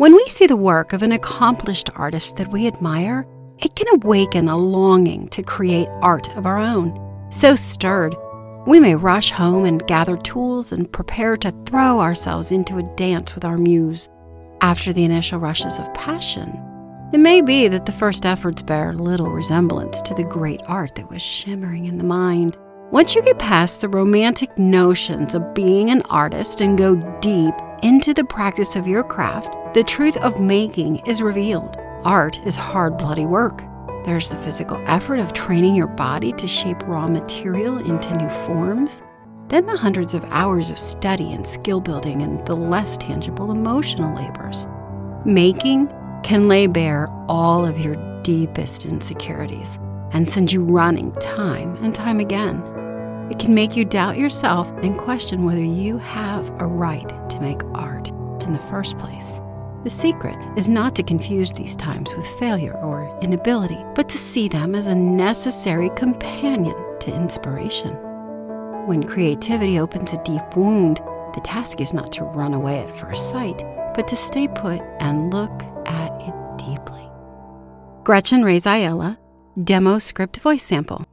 When we see the work of an accomplished artist that we admire, it can awaken a longing to create art of our own. So stirred, we may rush home and gather tools and prepare to throw ourselves into a dance with our muse. After the initial rushes of passion, it may be that the first efforts bear little resemblance to the great art that was shimmering in the mind. Once you get past the romantic notions of being an artist and go deep into the practice of your craft, the truth of making is revealed. Art is hard, bloody work. There's the physical effort of training your body to shape raw material into new forms. Then the hundreds of hours of study and skill building and the less tangible emotional labors. Making can lay bare all of your deepest insecurities and send you running time and time again. It can make you doubt yourself and question whether you have a right to make art in the first place. The secret is not to confuse these times with failure or inability, but to see them as a necessary companion to inspiration. When creativity opens a deep wound, the task is not to run away at first sight, but to stay put and look at it deeply. Gretchen Raziella, Demo Script Voice Sample.